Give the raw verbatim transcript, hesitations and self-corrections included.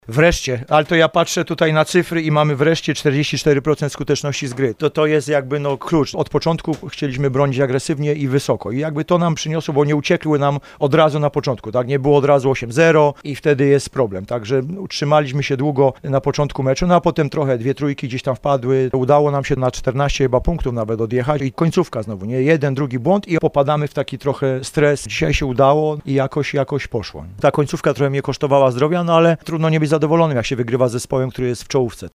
Wreszcie, ale to ja patrzę tutaj na cyfry i mamy wreszcie czterdzieści cztery procent skuteczności z gry. To to jest jakby no klucz. Od początku chcieliśmy bronić agresywnie i wysoko i jakby to nam przyniosło, bo nie uciekły nam od razu na początku, tak? Nie było od razu osiem zero i wtedy jest problem, także utrzymaliśmy się długo na początku meczu, no a potem trochę dwie trójki gdzieś tam wpadły. Udało nam się na czternaście chyba punktów nawet odjechać i końcówka znowu, nie? Jeden, drugi błąd i popadamy w taki trochę stres. Dzisiaj się udało i jakoś, jakoś poszło. Ta końcówka trochę mnie kosztowała zdrowia, no ale trudno nie być zadowolonym, jak się wygrywa z zespołem, który jest w czołówce.